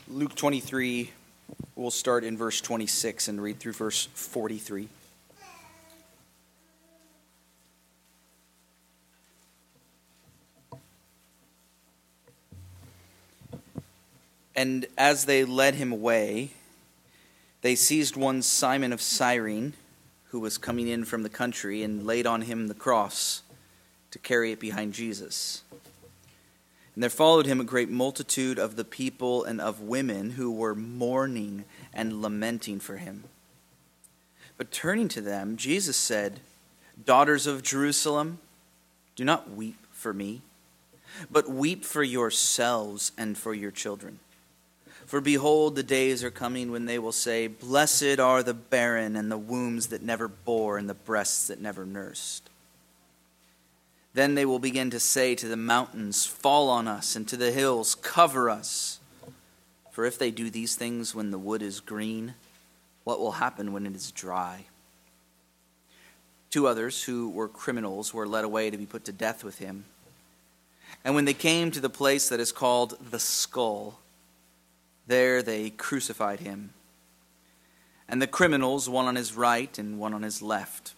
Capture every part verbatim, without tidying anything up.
Luke twenty-three, we'll start in verse twenty-six and read through verse forty-three. And as they led him away, they seized one Simon of Cyrene, who was coming in from the country, and laid on him the cross to carry it behind Jesus. And there followed him a great multitude of the people and of women who were mourning and lamenting for him. But turning to them, Jesus said, "Daughters of Jerusalem, do not weep for me, but weep for yourselves and for your children. For behold, the days are coming when they will say, 'Blessed are the barren and the wombs that never bore and the breasts that never nursed.' Then they will begin to say to the mountains, 'Fall on us,' and to the hills, 'Cover us.' For if they do these things when the wood is green, what will happen when it is dry?" Two others who were criminals were led away to be put to death with him. And when they came to the place that is called the Skull, there they crucified him, and the criminals, one on his right and one on his left.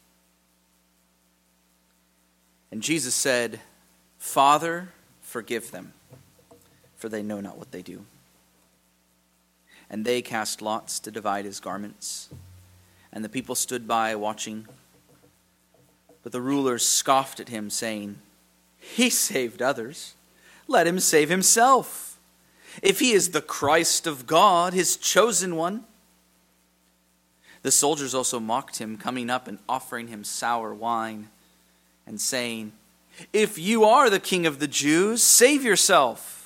And Jesus said, "Father, forgive them, for they know not what they do." And they cast lots to divide his garments, and the people stood by watching. But the rulers scoffed at him, saying, "He saved others. Let him save himself, if he is the Christ of God, his chosen one." The soldiers also mocked him, coming up and offering him sour wine, and saying, "If you are the King of the Jews, save yourself."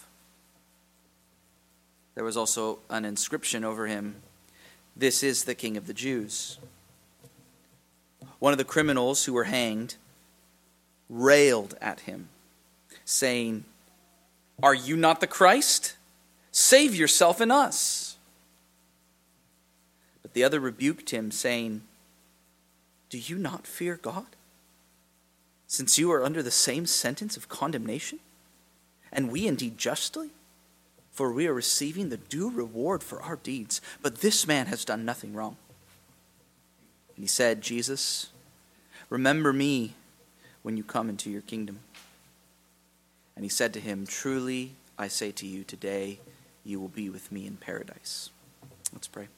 There was also an inscription over him, "This is the King of the Jews." One of the criminals who were hanged railed at him, saying, "Are you not the Christ? Save yourself and us." But the other rebuked him, saying, "Do you not fear God, since you are under the same sentence of condemnation? And we indeed justly, for we are receiving the due reward for our deeds. But this man has done nothing wrong." And he said, "Jesus, remember me when you come into your kingdom." And he said to him, "Truly I say to you, today you will be with me in paradise." Let's pray.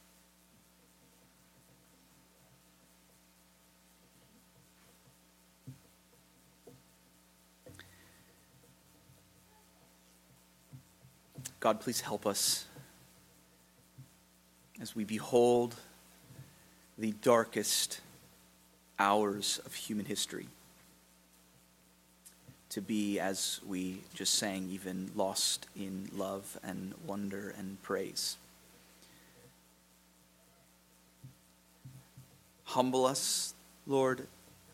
God, please help us as we behold the darkest hours of human history to be, as we just sang, even lost in love and wonder and praise. Humble us, Lord.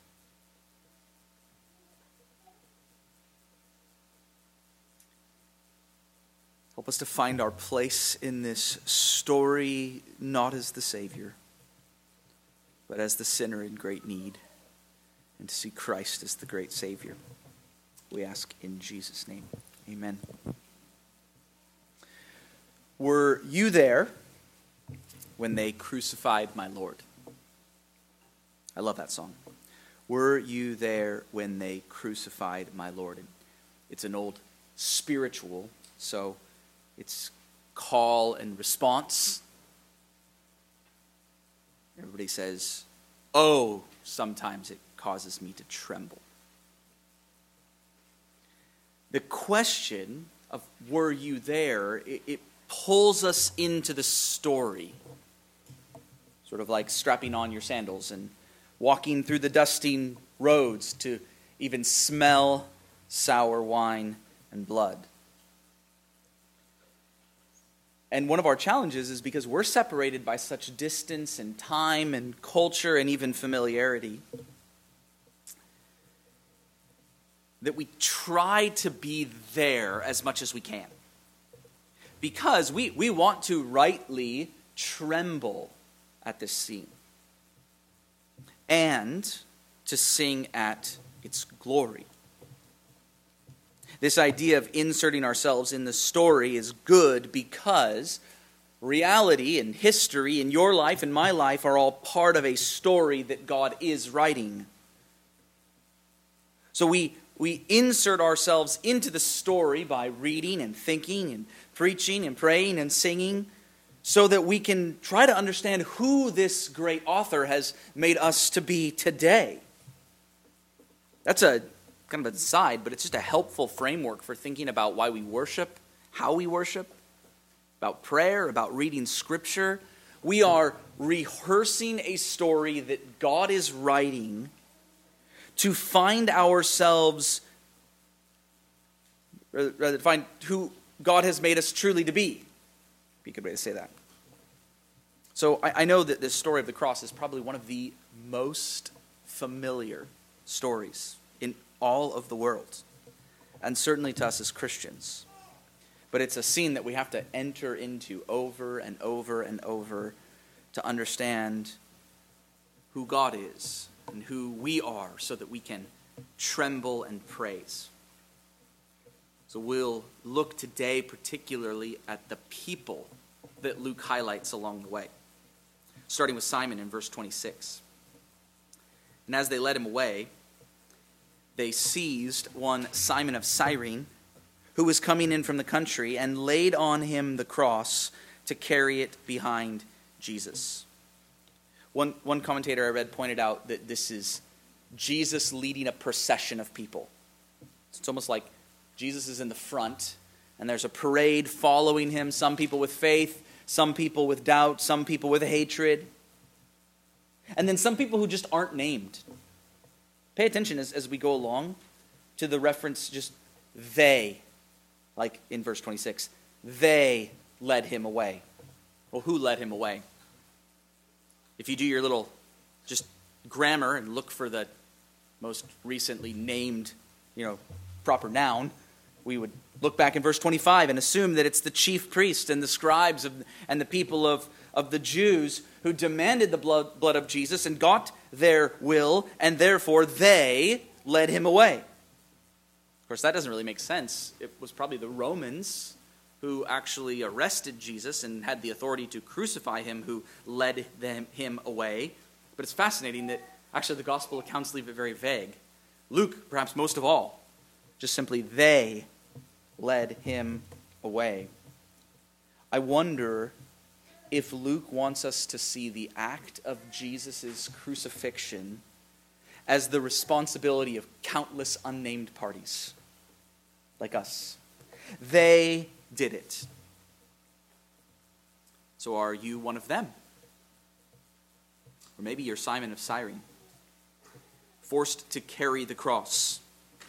Help us to find our place in this story, not as the Savior, but as the sinner in great need, and to see Christ as the great Savior. We ask in Jesus' name. Amen. Were you there when they crucified my Lord? I love that song. Were you there when they crucified my Lord? And it's an old spiritual, so it's call and response. Everybody says, "Oh," sometimes it causes me to tremble. The question of were you there, it, it pulls us into the story. Sort of like strapping on your sandals and walking through the dusting roads to even smell sour wine and blood. And one of our challenges is because we're separated by such distance and time and culture and even familiarity, that we try to be there as much as we can. Because we, we want to rightly tremble at this scene and to sing at its glory. This idea of inserting ourselves in the story is good because reality and history in your life and my life are all part of a story that God is writing. So we, we insert ourselves into the story by reading and thinking and preaching and praying and singing so that we can try to understand who this great author has made us to be today. That's a kind of an aside, but it's just a helpful framework for thinking about why we worship, how we worship, about prayer, about reading Scripture. We are rehearsing a story that God is writing to find ourselves, rather, to find who God has made us truly to be. Be a good way to say that. So I, I know that this story of the cross is probably one of the most familiar stories in all of the world, and certainly to us as Christians. But it's a scene that we have to enter into over and over and over to understand who God is and who we are so that we can tremble and praise. So we'll look today particularly at the people that Luke highlights along the way, starting with Simon in verse twenty-six. And as they led him away, they seized one Simon of Cyrene, who was coming in from the country, and laid on him the cross to carry it behind Jesus. One, one commentator I read pointed out that this is Jesus leading a procession of people. It's almost like Jesus is in the front, and there's a parade following him, some people with faith, some people with doubt, some people with hatred, and then some people who just aren't named. Pay attention as, as we go along to the reference just they, like in verse twenty-six. They led him away. Well, who led him away? If you do your little just grammar and look for the most recently named, you know, proper noun, we would look back in verse twenty-five and assume that it's the chief priest and the scribes of, and the people of, of the Jews who demanded the blood, blood of Jesus and got their will, and therefore they led him away. Of course, that doesn't really make sense. It was probably the Romans who actually arrested Jesus and had the authority to crucify him who led them, him away. But it's fascinating that actually the gospel accounts leave it very vague. Luke, perhaps most of all, just simply they led him away. I wonder if Luke wants us to see the act of Jesus' crucifixion as the responsibility of countless unnamed parties like us. They did it. So are you one of them? Or maybe you're Simon of Cyrene, forced to carry the cross.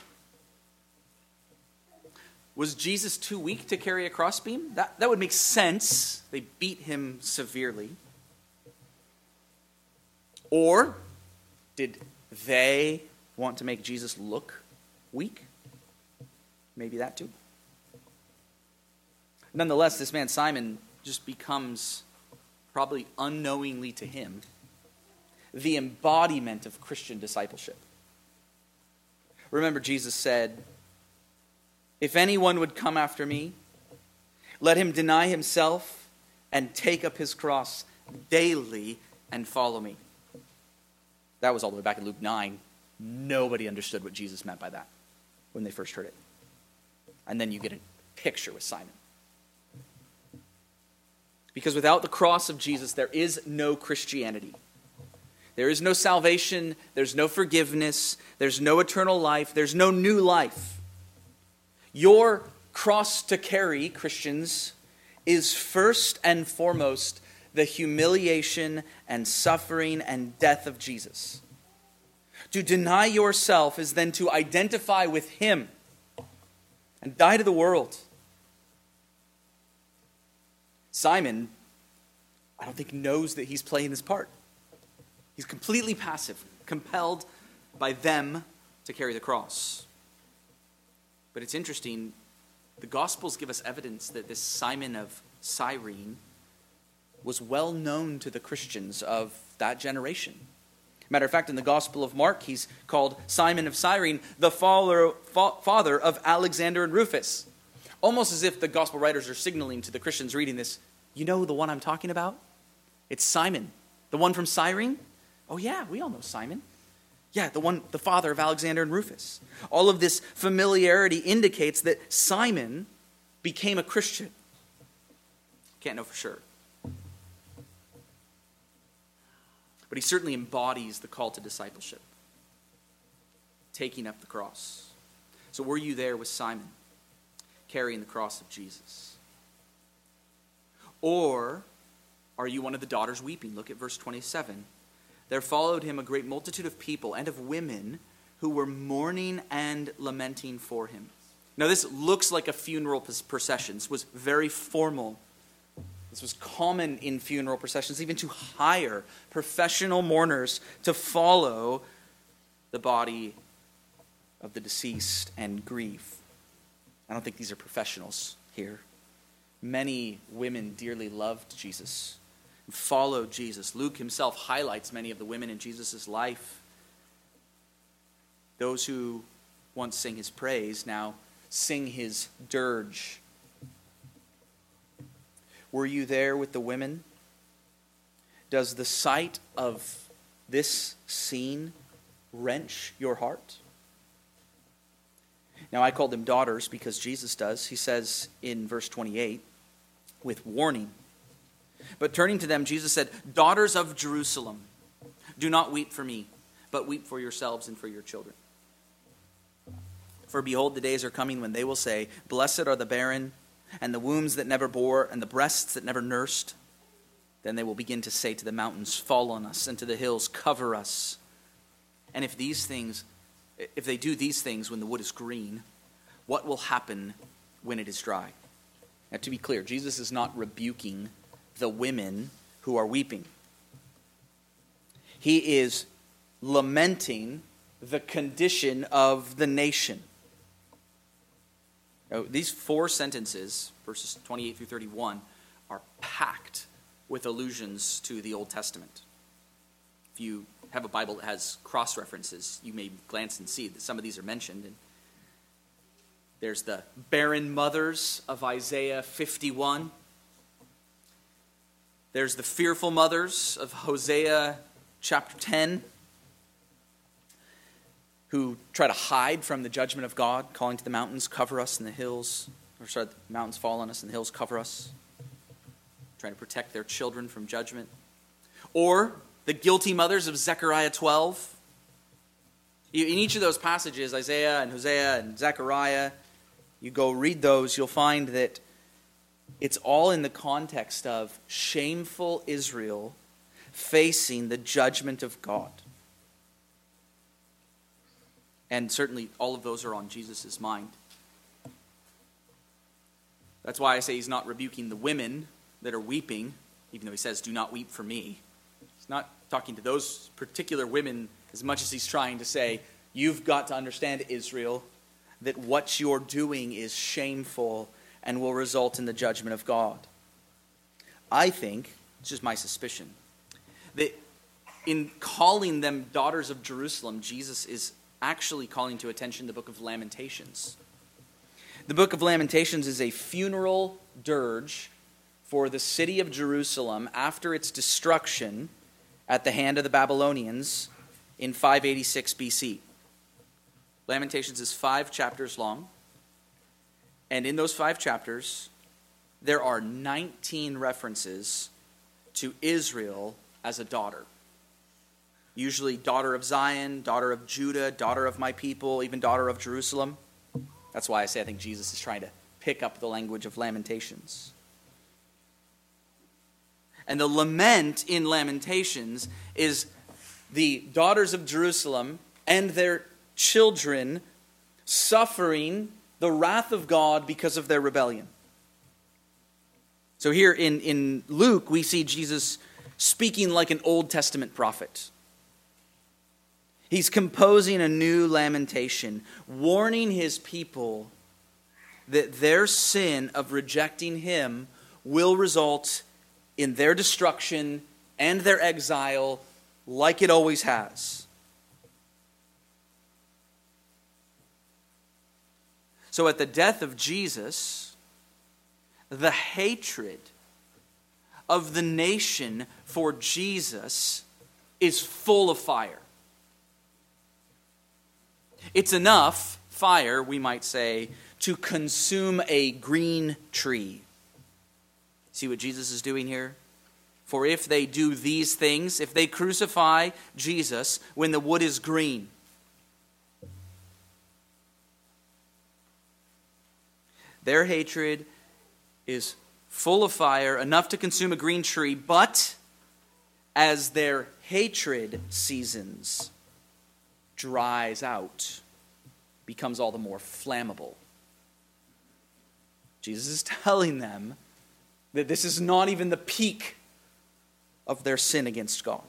Was Jesus too weak to carry a crossbeam? That, that would make sense. They beat him severely. Or did they want to make Jesus look weak? Maybe that too. Nonetheless, this man Simon just becomes, probably unknowingly to him, the embodiment of Christian discipleship. Remember, Jesus said, "If anyone would come after me, let him deny himself and take up his cross daily and follow me." That was all the way back in Luke nine. Nobody understood what Jesus meant by that when they first heard it. And then you get a picture with Simon. Because without the cross of Jesus, there is no Christianity. There is no salvation, there's no forgiveness, there's no eternal life, there's no new life. Your cross to carry, Christians, is first and foremost the humiliation and suffering and death of Jesus. To deny yourself is then to identify with him and die to the world. Simon, I don't think, knows that he's playing this part. He's completely passive, compelled by them to carry the cross. But it's interesting, the Gospels give us evidence that this Simon of Cyrene was well known to the Christians of that generation. Matter of fact, in the Gospel of Mark, he's called Simon of Cyrene, the father, father of Alexander and Rufus. Almost as if the Gospel writers are signaling to the Christians reading this, you know the one I'm talking about? It's Simon, the one from Cyrene. Oh yeah, we all know Simon. Yeah, the one, the father of Alexander and Rufus. All of this familiarity indicates that Simon became a Christian. Can't know for sure. But he certainly embodies the call to discipleship, taking up the cross. So were you there with Simon, carrying the cross of Jesus? Or are you one of the daughters weeping? Look at verse twenty-seven. There followed him a great multitude of people and of women who were mourning and lamenting for him. Now this looks like a funeral procession. This was very formal. This was common in funeral processions, even to hire professional mourners to follow the body of the deceased and grieve. I don't think these are professionals here. Many women dearly loved Jesus, followed Jesus. Luke himself highlights many of the women in Jesus' life. Those who once sang his praise now sing his dirge. Were you there with the women? Does the sight of this scene wrench your heart? Now, I call them daughters because Jesus does. He says in verse twenty-eight, with warning. But turning to them, Jesus said, "Daughters of Jerusalem, do not weep for me, but weep for yourselves and for your children. For behold, the days are coming when they will say, Blessed are the barren, and the wombs that never bore, and the breasts that never nursed. Then they will begin to say to the mountains, Fall on us, and to the hills, cover us. And if these things, if they do these things when the wood is green, what will happen when it is dry?" Now, to be clear, Jesus is not rebuking the women who are weeping. He is lamenting the condition of the nation. Now, these four sentences, verses twenty-eight through thirty-one, are packed with allusions to the Old Testament. If you have a Bible that has cross-references, you may glance and see that some of these are mentioned. And there's the barren mothers of Isaiah fifty-one. There's the fearful mothers of Hosea chapter ten, who try to hide from the judgment of God, calling to the mountains, cover us, and the hills, or sorry, the mountains fall on us and the hills cover us, trying to protect their children from judgment. Or the guilty mothers of Zechariah twelve. In each of those passages, Isaiah and Hosea and Zechariah, you go read those, you'll find that it's all in the context of shameful Israel facing the judgment of God. And certainly all of those are on Jesus' mind. That's why I say he's not rebuking the women that are weeping, even though he says, do not weep for me. He's not talking to those particular women as much as he's trying to say, you've got to understand, Israel, that what you're doing is shameful and will result in the judgment of God. I think, it's just my suspicion, that in calling them daughters of Jerusalem, Jesus is actually calling to attention the book of Lamentations. The book of Lamentations is a funeral dirge for the city of Jerusalem after its destruction at the hand of the Babylonians in five eighty-six B C. Lamentations is five chapters long, and in those five chapters, there are nineteen references to Israel as a daughter. Usually daughter of Zion, daughter of Judah, daughter of my people, even daughter of Jerusalem. That's why I say I think Jesus is trying to pick up the language of Lamentations. And the lament in Lamentations is the daughters of Jerusalem and their children suffering the wrath of God because of their rebellion. So here in, in Luke, we see Jesus speaking like an Old Testament prophet. He's composing a new lamentation, warning his people that their sin of rejecting him will result in their destruction and their exile like it always has. So at the death of Jesus, the hatred of the nation for Jesus is full of fire. It's enough fire, we might say, to consume a green tree. See what Jesus is doing here? For if they do these things, if they crucify Jesus when the wood is green, their hatred is full of fire, enough to consume a green tree, but as their hatred seasons, dries out, becomes all the more flammable. Jesus is telling them that this is not even the peak of their sin against God.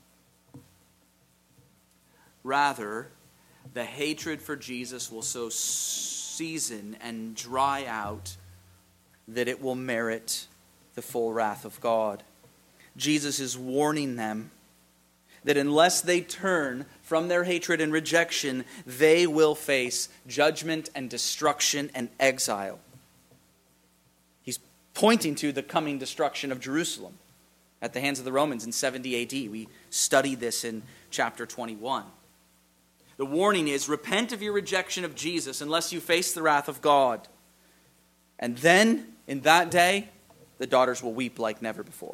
Rather, the hatred for Jesus will so season and dry out that it will merit the full wrath of God. Jesus is warning them that unless they turn from their hatred and rejection, they will face judgment and destruction and exile. He's pointing to the coming destruction of Jerusalem at the hands of the Romans in seventy A D. We studied this in chapter twenty-one. The warning is, repent of your rejection of Jesus unless you face the wrath of God. And then, in that day, the daughters will weep like never before.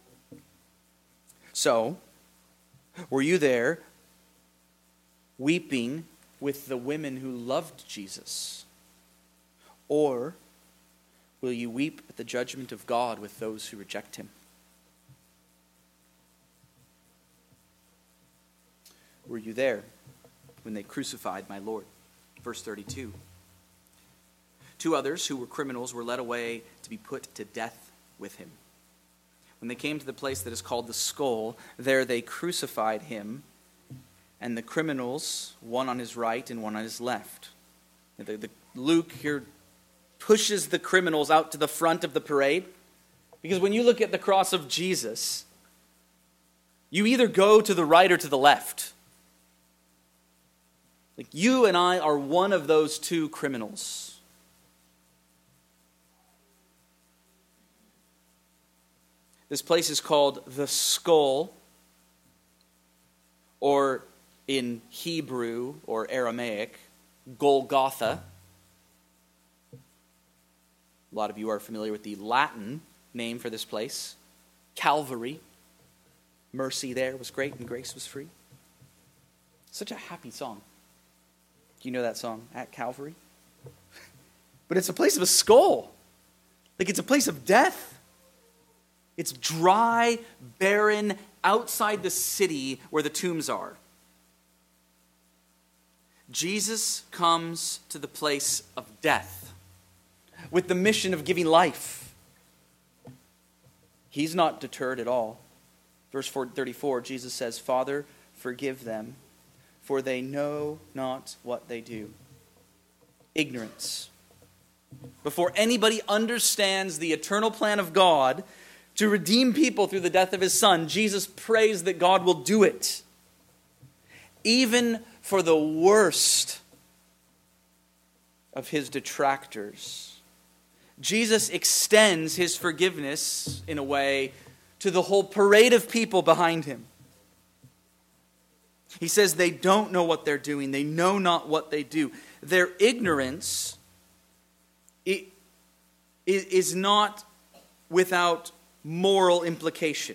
So, were you there weeping with the women who loved Jesus? Or will you weep at the judgment of God with those who reject him? Were you there when they crucified my Lord? Verse thirty-two. Two others who were criminals were led away to be put to death with him. When they came to the place that is called the Skull, there they crucified him, and the criminals, one on his right and one on his left. The, the, Luke here pushes the criminals out to the front of the parade, because when you look at the cross of Jesus, you either go to the right or to the left. Like, you and I are one of those two criminals. This place is called the Skull, or in Hebrew or Aramaic, Golgotha. A lot of you are familiar with the Latin name for this place, Calvary. Mercy there was great and grace was free. Such a happy song. Do you know that song, At Calvary? But it's a place of a skull. Like, it's a place of death. It's dry, barren, outside the city where the tombs are. Jesus comes to the place of death with the mission of giving life. He's not deterred at all. Verse thirty-four, Jesus says, Father, forgive them, for they know not what they do. Ignorance. Before anybody understands the eternal plan of God to redeem people through the death of his Son, Jesus prays that God will do it. Even for the worst of his detractors. Jesus extends his forgiveness, in a way, to the whole parade of people behind him. He says they don't know what they're doing. They know not what they do. Their ignorance is not without moral implication.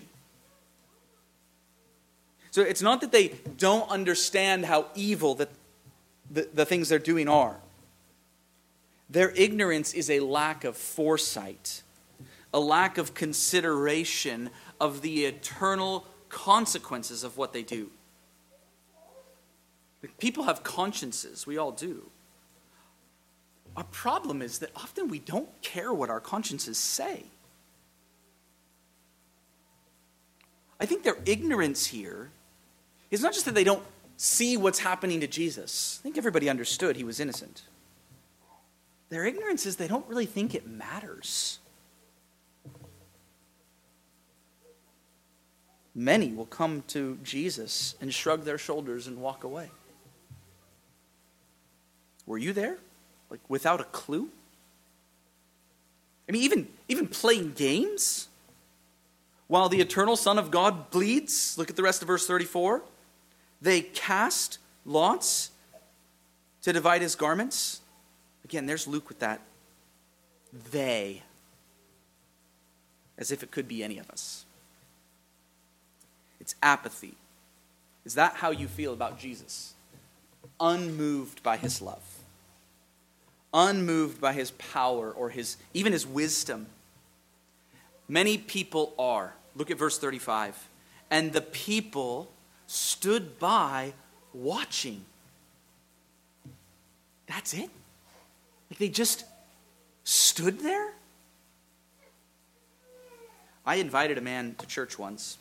So it's not that they don't understand how evil that the, the things they're doing are. Their ignorance is a lack of foresight, a lack of consideration of the eternal consequences of what they do. People have consciences. We all do. Our problem is that often we don't care what our consciences say. I think their ignorance here is not just that they don't see what's happening to Jesus. I think everybody understood he was innocent. Their ignorance is they don't really think it matters. many will come to Jesus and shrug their shoulders and walk away. Were you there? Like without a clue? I mean, even, even playing games while the eternal Son of God bleeds. Look at the rest of verse thirty-four. They cast lots to divide his garments. Again, there's Luke with that. They. As if it could be any of us. It's apathy. Is that how you feel about Jesus? Unmoved by his love. Unmoved by his power or his even his wisdom. Many people are. Look at verse thirty-five. And the people stood by watching. That's it? Like they just stood there? I invited a man to church once.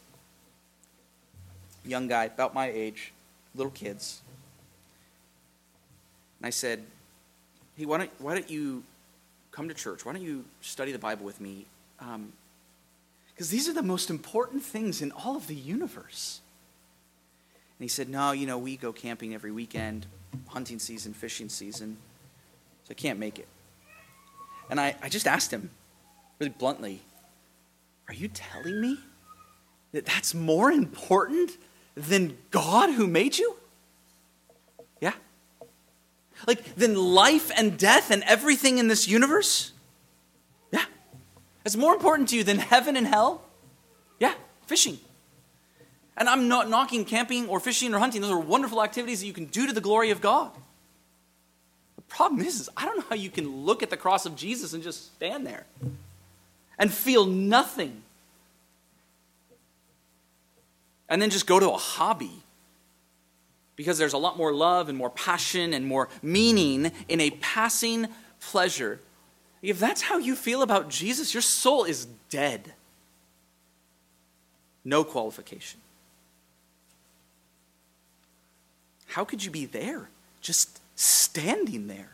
Young guy, about my age, little kids. And I said, hey, why don't, why don't you come to church? Why don't you study the Bible with me? Um, because these are the most important things in all of the universe. And he said, no, you know, we go camping every weekend, hunting season, fishing season, so I can't make it. And I, I just asked him, really bluntly, are you telling me that that's more important than God who made you? Yeah. Like, than life and death and everything in this universe? Yeah. It's more important to you than heaven and hell? Yeah, fishing. And I'm not knocking camping or fishing or hunting. Those are wonderful activities that you can do to the glory of God. The problem is, is I don't know how you can look at the cross of Jesus and just stand there and feel nothing. And then just go to a hobby. Because there's a lot more love and more passion and more meaning in a passing pleasure. If that's how you feel about Jesus, your soul is dead. No qualification. How could you be there? Just standing there.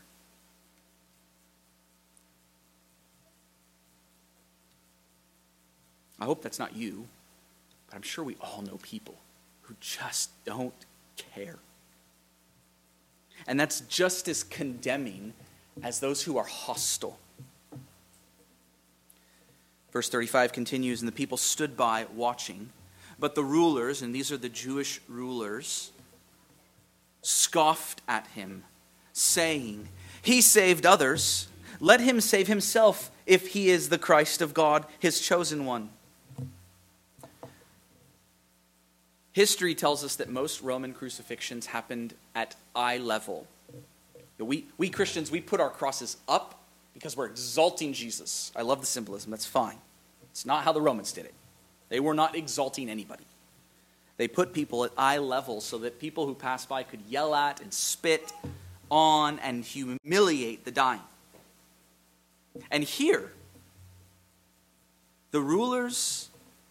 I hope that's not you, but I'm sure we all know people who just don't care. And that's just as condemning as those who are hostile. Verse thirty-five continues, and the people stood by watching, but the rulers, and these are the Jewish rulers, scoffed at him, saying, he saved others, let him save himself if he is the Christ of God, his chosen one. History tells us that most Roman crucifixions happened at eye level. We, we Christians, we put our crosses up because we're exalting Jesus. I love the symbolism. That's fine. It's not how the Romans did it. They were not exalting anybody. They put people at eye level so that people who passed by could yell at and spit on and humiliate the dying. And here, the rulers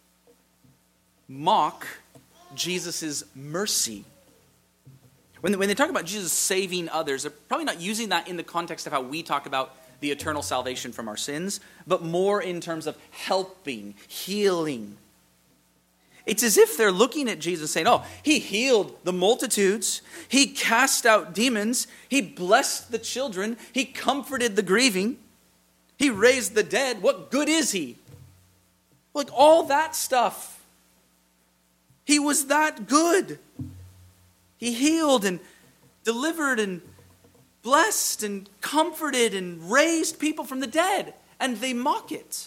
mock Jesus' mercy. When, when they talk about Jesus saving others, they're probably not using that in the context of how we talk about the eternal salvation from our sins, but more in terms of helping, healing. It's as if they're looking at Jesus saying, oh, he healed the multitudes, he cast out demons, he blessed the children, he comforted the grieving, he raised the dead. What good is he? Like all that stuff. He was that good. He healed and delivered and blessed and comforted and raised people from the dead. And they mock it.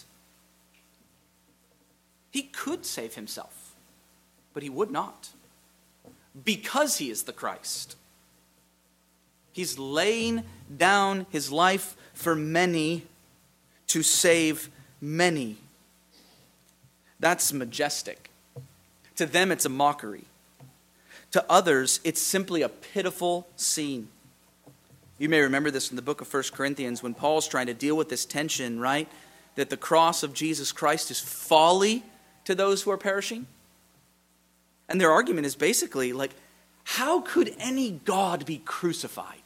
He could save himself, but he would not. Because he is the Christ. He's laying down his life for many to save many. That's majestic. To them, it's a mockery. To others, it's simply a pitiful scene. You may remember this in the book of First Corinthians when Paul's trying to deal with this tension, right? That the cross of Jesus Christ is folly to those who are perishing. And their argument is basically like, how could any God be crucified?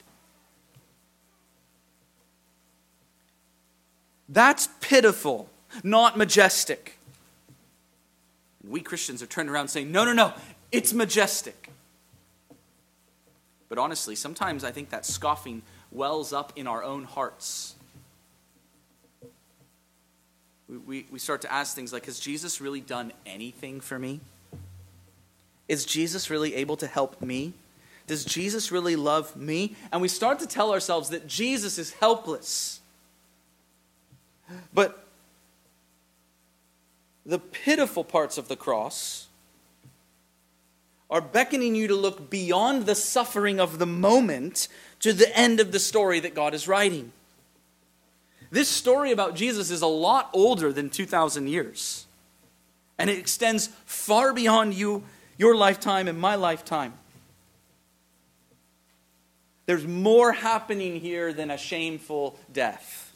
That's pitiful, not majestic. And we Christians are turning around saying, no, no, no, it's majestic. But honestly, sometimes I think that scoffing wells up in our own hearts. We, we, we start to ask things like, has Jesus really done anything for me? Is Jesus really able to help me? Does Jesus really love me? And we start to tell ourselves that Jesus is helpless. But the pitiful parts of the cross are beckoning you to look beyond the suffering of the moment to the end of the story that God is writing. This story about Jesus is a lot older than two thousand years. And it extends far beyond you, your lifetime and my lifetime. There's more happening here than a shameful death.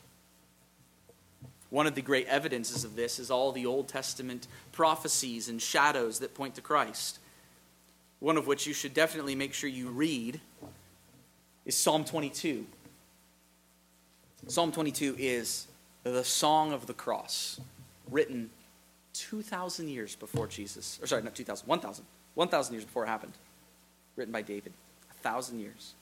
One of the great evidences of this is all the Old Testament prophecies and shadows that point to Christ. One of which you should definitely make sure you read is Psalm twenty-two. Psalm twenty-two is the song of the cross, written two thousand years before Jesus. Or sorry, not two thousand, one thousand. one thousand years before it happened. Written by David. A thousand years.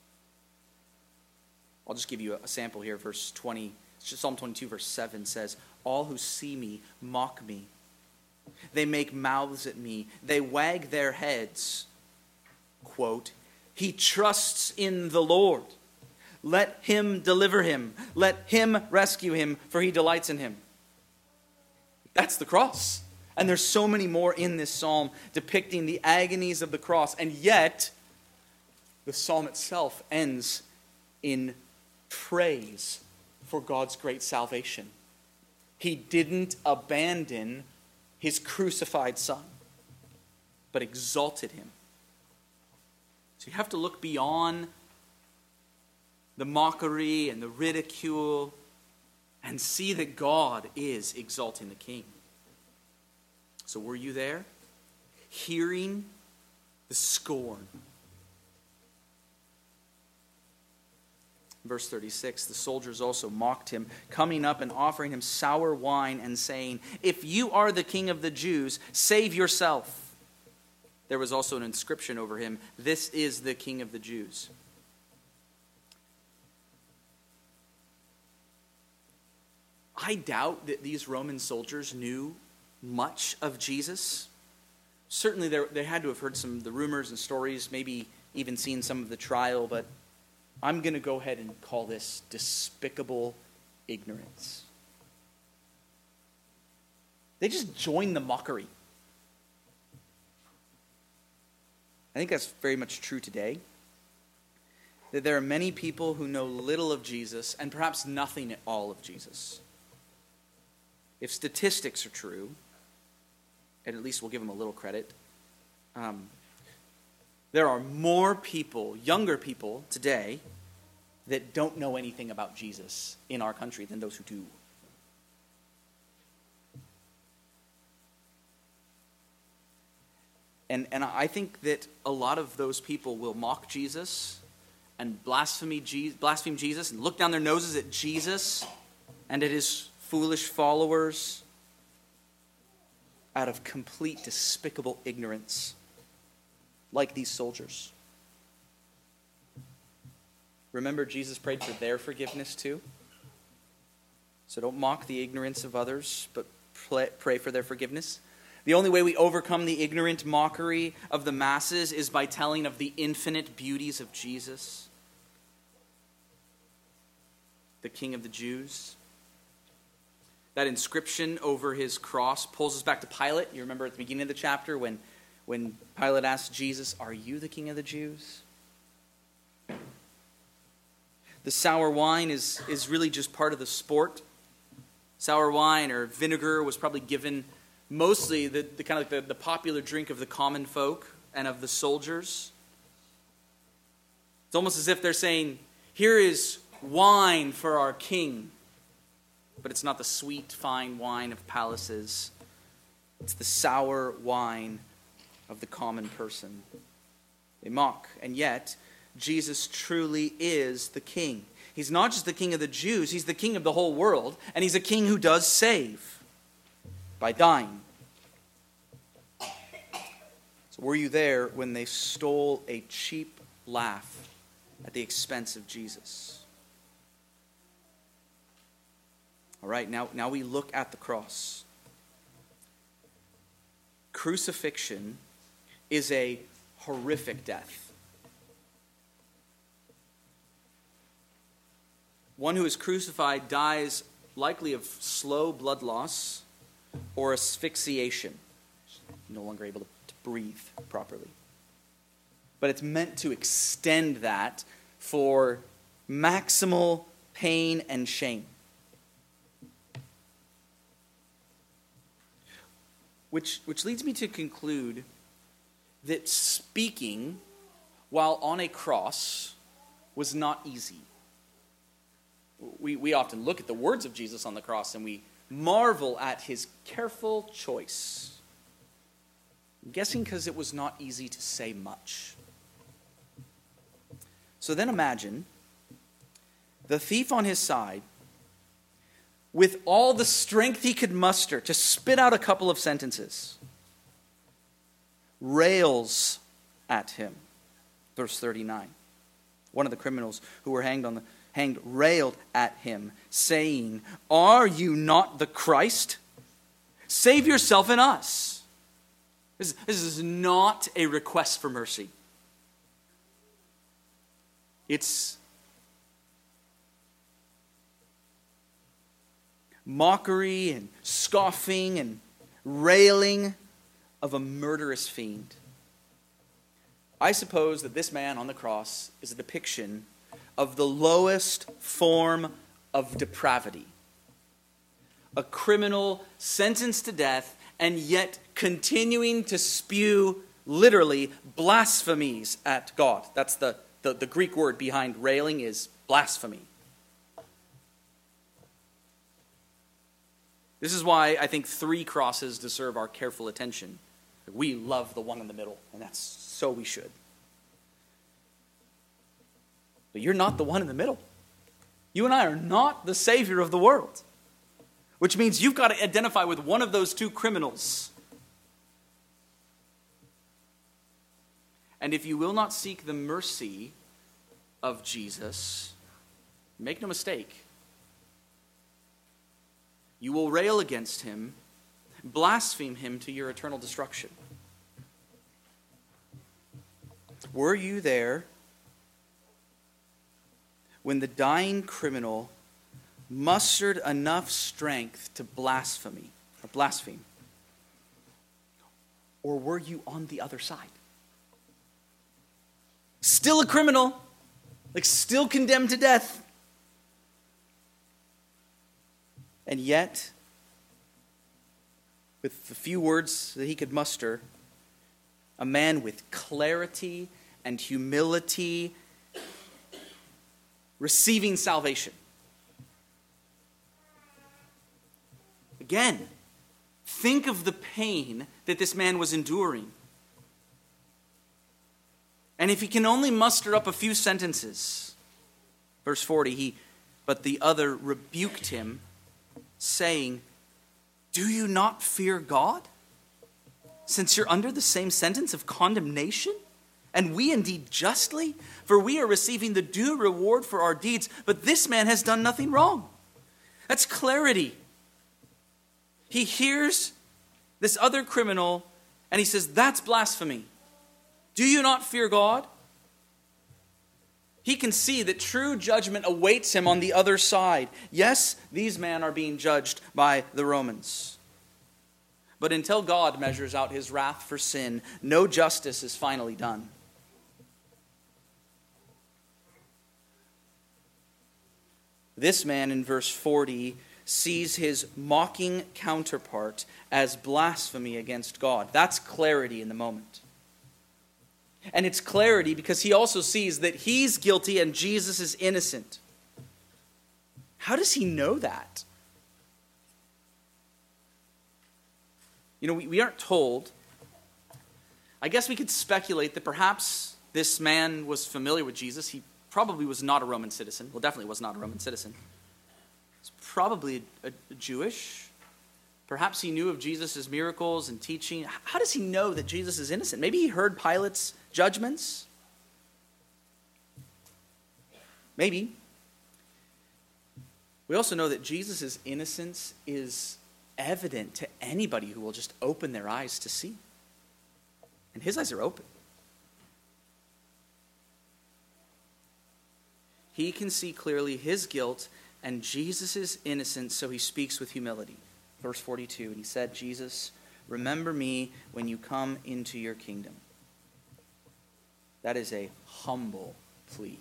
I'll just give you a sample here. Verse twenty, Psalm twenty-two, verse seven says, all who see me mock me. They make mouths at me. They wag their heads. Quote, he trusts in the Lord. Let him deliver him. Let him rescue him, for he delights in him. That's the cross. And there's so many more in this psalm depicting the agonies of the cross. And yet, the psalm itself ends in praise for God's great salvation. He didn't abandon his crucified son, but exalted him. So you have to look beyond the mockery and the ridicule and see that God is exalting the king. So were you there? Hearing the scorn. Verse thirty-six, the soldiers also mocked him, coming up and offering him sour wine and saying, if you are the king of the Jews, save yourself. There was also an inscription over him, this is the king of the Jews. I doubt that these Roman soldiers knew much of Jesus. Certainly they had to have heard some of the rumors and stories, maybe even seen some of the trial, but I'm going to go ahead and call this despicable ignorance. They just joined the mockery. I think that's very much true today. That there are many people who know little of Jesus and perhaps nothing at all of Jesus. If statistics are true, and at least we'll give them a little credit, um, there are more people, younger people today, that don't know anything about Jesus in our country than those who do. And, and I think that a lot of those people will mock Jesus and blaspheme blaspheme Jesus and look down their noses at Jesus and at his foolish followers out of complete despicable ignorance, like these soldiers. Remember, Jesus prayed for their forgiveness too. So don't mock the ignorance of others, but pray for their forgiveness. The only way we overcome the ignorant mockery of the masses is by telling of the infinite beauties of Jesus, the King of the Jews. That inscription over his cross pulls us back to Pilate. You remember at the beginning of the chapter when, when Pilate asked Jesus, "Are you the King of the Jews?" The sour wine is, is really just part of the sport. Sour wine or vinegar was probably given mostly the, the kind of like the, the popular drink of the common folk and of the soldiers. It's almost as if they're saying, here is wine for our king. But it's not the sweet, fine wine of palaces. It's the sour wine of the common person. They mock, and yet Jesus truly is the king. He's not just the king of the Jews, he's the king of the whole world, and he's a king who does save by dying Were you there when they stole a cheap laugh at the expense of Jesus? All right, now, now we look at the cross. Crucifixion is a horrific death. One who is crucified dies likely of slow blood loss or asphyxiation, no longer able to, to breathe properly. But it's meant to extend that for maximal pain and shame. Which, which leads me to conclude that speaking while on a cross was not easy. We, we often look at the words of Jesus on the cross and we marvel at his careful choice. I'm guessing because it was not easy to say much. So then imagine the thief on his side, with all the strength he could muster to spit out a couple of sentences, rails at him. Verse thirty-nine. One of the criminals who were hanged on the hanged railed at him, saying, "Are you not the Christ? Save yourself and us." This, this is not a request for mercy. It's mockery and scoffing and railing of a murderous fiend. I suppose that this man on the cross is a depiction of the lowest form of depravity. A criminal sentenced to death and yet continuing to spew literally blasphemies at God. That's the, the, the Greek word behind railing is blasphemy. This is why I think three crosses deserve our careful attention. We love the one in the middle, and that's so we should. But you're not the one in the middle. You and I are not the Savior of the world. Which means you've got to identify with one of those two criminals. And if you will not seek the mercy of Jesus, make no mistake, you will rail against him, blaspheme him to your eternal destruction. Were you there when the dying criminal mustered enough strength to blaspheme or blaspheme? Or were you on the other side? Still a criminal, like still condemned to death. And yet, with the few words that he could muster, a man with clarity and humility receiving salvation. Again, think of the pain that this man was enduring. And if he can only muster up a few sentences, verse forty, he, but the other rebuked him, saying, "Do you not fear God, since you're under the same sentence of condemnation? And we indeed justly, for we are receiving the due reward for our deeds, but this man has done nothing wrong." That's clarity. He hears this other criminal, and he says, "That's blasphemy. Do you not fear God?" He can see that true judgment awaits him on the other side. Yes, these men are being judged by the Romans. But until God measures out his wrath for sin, no justice is finally done. This man in verse forty sees his mocking counterpart as blasphemy against God. That's clarity in the moment. And it's clarity because he also sees that he's guilty and Jesus is innocent. How does he know that? You know, we, we aren't told. I guess we could speculate that perhaps this man was familiar with Jesus. He probably was not a Roman citizen. Well, definitely was not a Roman citizen. He's probably a, a Jewish Perhaps he knew of Jesus' miracles and teaching. How does he know that Jesus is innocent? Maybe he heard Pilate's judgments. Maybe. We also know that Jesus' innocence is evident to anybody who will just open their eyes to see. And his eyes are open. He can see clearly his guilt and Jesus' innocence, so he speaks with humility. Verse forty-two, and he said, Jesus, remember me when you come into your kingdom. That is a humble plea.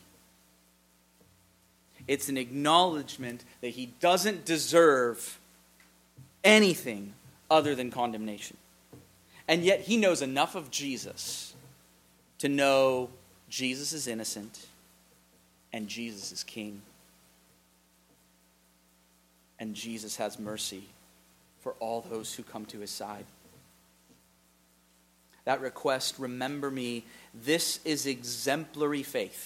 It's an acknowledgement that he doesn't deserve anything other than condemnation. And yet he knows enough of Jesus to know Jesus is innocent and Jesus is king. And Jesus has mercy for all those who come to his side. That request, remember me, this is exemplary faith.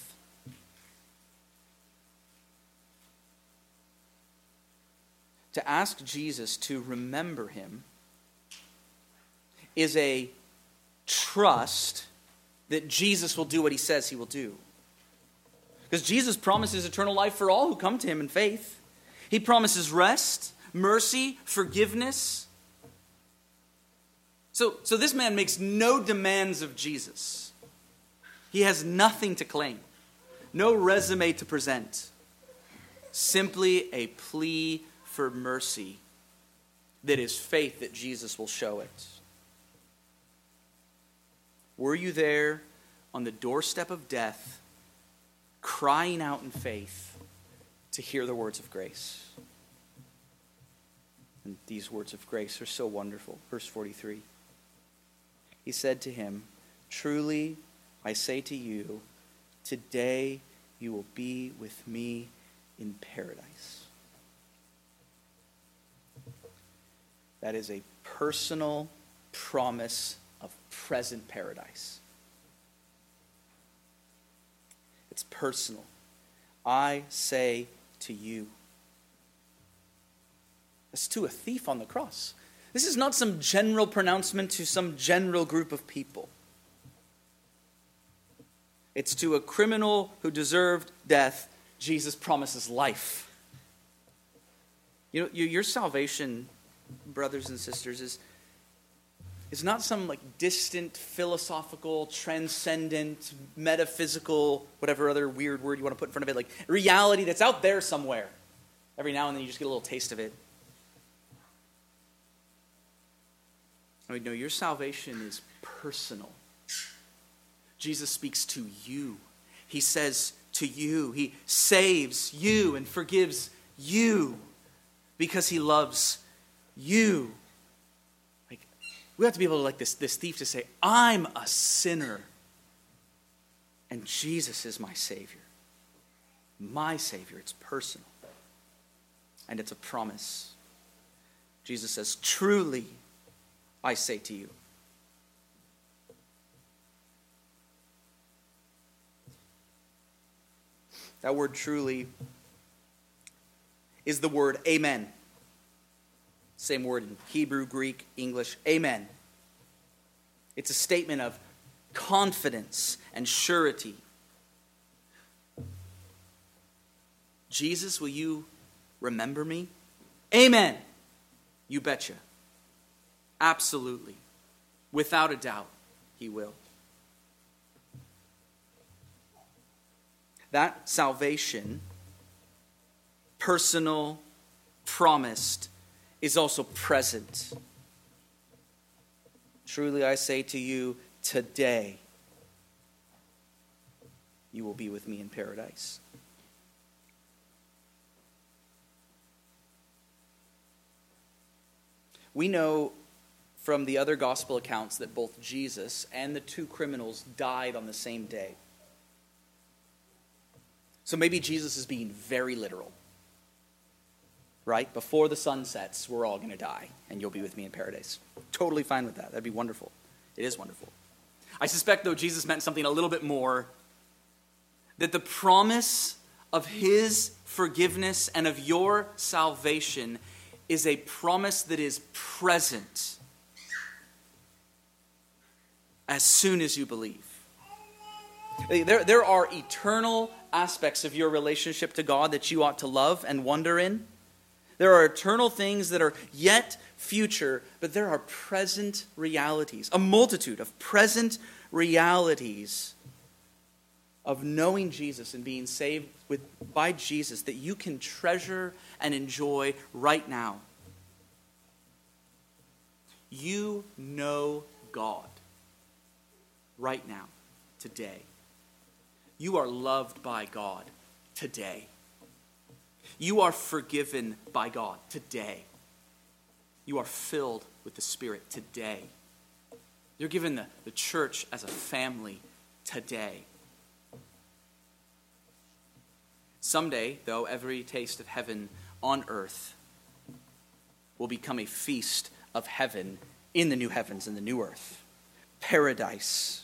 To ask Jesus to remember him is a trust that Jesus will do what he says he will do. Because Jesus promises eternal life for all who come to him in faith. He promises rest, mercy, forgiveness. So, so this man makes no demands of Jesus. He has nothing to claim, no resume to present. Simply a plea for mercy that is faith that Jesus will show it. Were you there on the doorstep of death, crying out in faith to hear the words of grace? And these words of grace are so wonderful. Verse forty-three. He said to him, truly I say to you, today you will be with me in paradise. That is a personal promise of present paradise. It's personal. I say to you. It's to a thief on the cross. This is not some general pronouncement to some general group of people. It's to a criminal who deserved death. Jesus promises life. You know, your salvation, brothers and sisters, is, is not some like distant, philosophical, transcendent, metaphysical, whatever other weird word you want to put in front of it, like reality that's out there somewhere. Every now and then you just get a little taste of it. I mean, no, your salvation is personal. Jesus speaks to you. He says to you, he saves you and forgives you because he loves you. Like, we have to be able to, like this, this thief, to say, I'm a sinner and Jesus is my Savior. My Savior. It's personal. And it's a promise. Jesus says, truly, I say to you. That word truly is the word amen. Same word in Hebrew, Greek, English, amen. It's a statement of confidence and surety. Jesus, will you remember me? Amen. You betcha. Absolutely. Without a doubt, he will. That salvation, personal, promised, is also present. Truly I say to you, today you will be with me in paradise. We know from the other gospel accounts that both Jesus and the two criminals died on the same day. So maybe Jesus is being very literal. Right? Before the sun sets, we're all going to die, and you'll be with me in paradise. Totally fine with that. That'd be wonderful. It is wonderful. I suspect, though, Jesus meant something a little bit more. That the promise of his forgiveness and of your salvation is a promise that is present as soon as you believe. There, there are eternal aspects of your relationship to God that you ought to love and wonder in. There are eternal things that are yet future, but there are present realities, a multitude of present realities of knowing Jesus and being saved with, by Jesus that you can treasure and enjoy right now. You know God right now, today. You are loved by God today. You are forgiven by God today. You are filled with the Spirit today. You're given the, the church as a family today. Someday, though, every taste of heaven on earth will become a feast of heaven in the new heavens and the new earth. Paradise.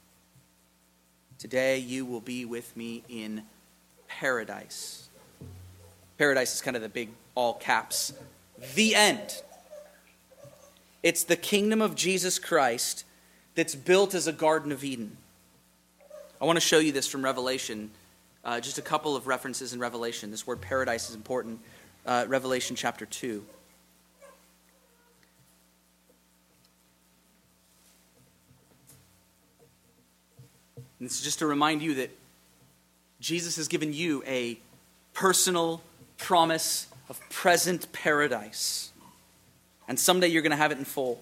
Today you will be with me in paradise. Paradise is kind of the big all caps. The end. It's the kingdom of Jesus Christ that's built as a Garden of Eden. I want to show you this from Revelation. Uh, just a couple of references in Revelation. This word paradise is important. Uh, Revelation chapter two. And this is just to remind you that Jesus has given you a personal promise of present paradise. And someday you're going to have it in full.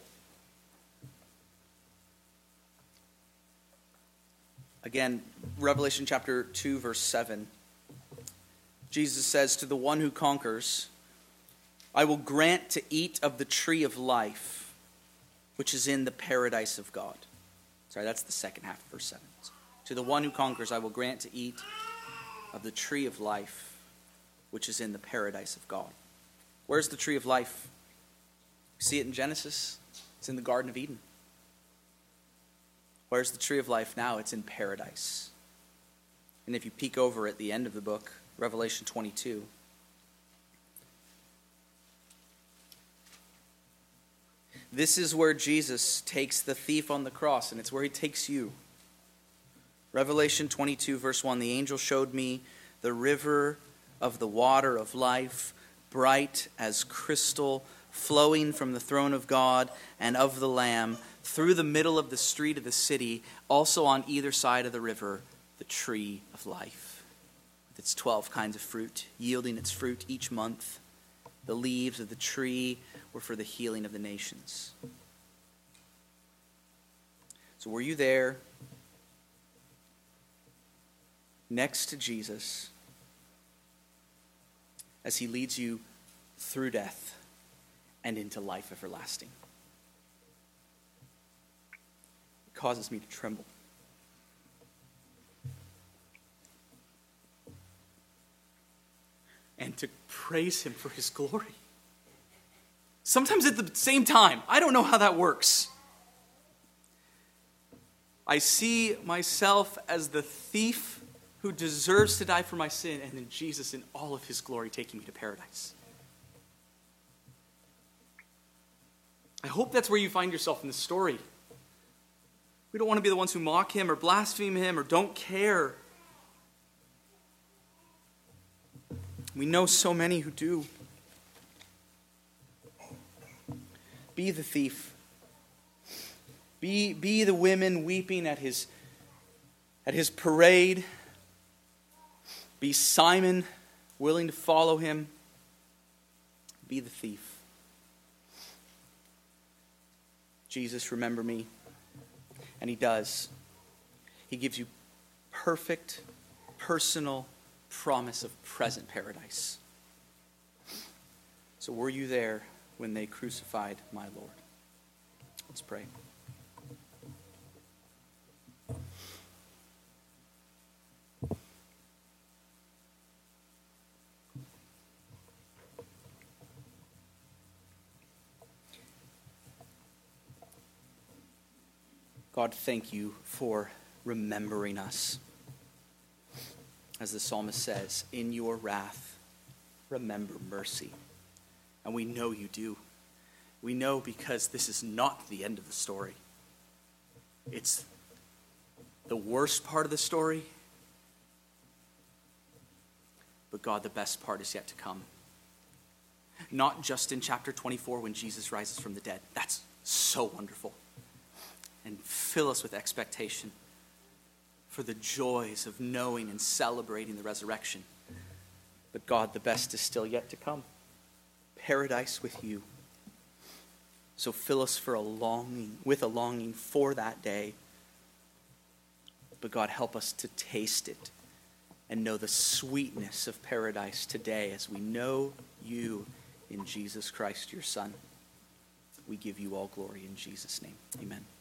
Again, Revelation chapter two, verse seven. Jesus says, to the one who conquers, I will grant to eat of the tree of life, which is in the paradise of God. Sorry, that's the second half of verse seven. To the one who conquers, I will grant to eat of the tree of life, which is in the paradise of God. Where's the tree of life? You see it in Genesis. It's in the Garden of Eden. Where's the tree of life now? It's in paradise. And if you peek over at the end of the book, Revelation twenty-two, this is where Jesus takes the thief on the cross, and it's where he takes you. Revelation twenty-two, verse one, the angel showed me the river of the water of life, bright as crystal, flowing from the throne of God and of the Lamb, through the middle of the street of the city, also on either side of the river, the tree of life, with its twelve kinds of fruit, yielding its fruit each month. The leaves of the tree were for the healing of the nations. So were you there, next to Jesus, as he leads you through death and into life everlasting? It causes me to tremble. And to praise him for his glory. Sometimes at the same time. I don't know how that works. I see myself as the thief who deserves to die for my sin, and then Jesus in all of his glory taking me to paradise. I hope that's where you find yourself in the story. We don't want to be the ones who mock him or blaspheme him or don't care. We know so many who do. Be the thief. Be, be the women weeping at his, at his parade. Be Simon, willing to follow him. Be the thief. Jesus, remember me. And he does. He gives you perfect, personal promise of present paradise. So were you there when they crucified my Lord? Let's pray. God, thank you for remembering us. As the psalmist says, in your wrath, remember mercy. And we know you do. We know because this is not the end of the story. It's the worst part of the story. But God, the best part is yet to come. Not just in chapter twenty-four when Jesus rises from the dead. That's so wonderful. And fill us with expectation for the joys of knowing and celebrating the resurrection. But God, the best is still yet to come. Paradise with you. So fill us for a longing, with a longing for that day. But God, help us to taste it and know the sweetness of paradise today as we know you in Jesus Christ, your Son. We give you all glory in Jesus' name. Amen.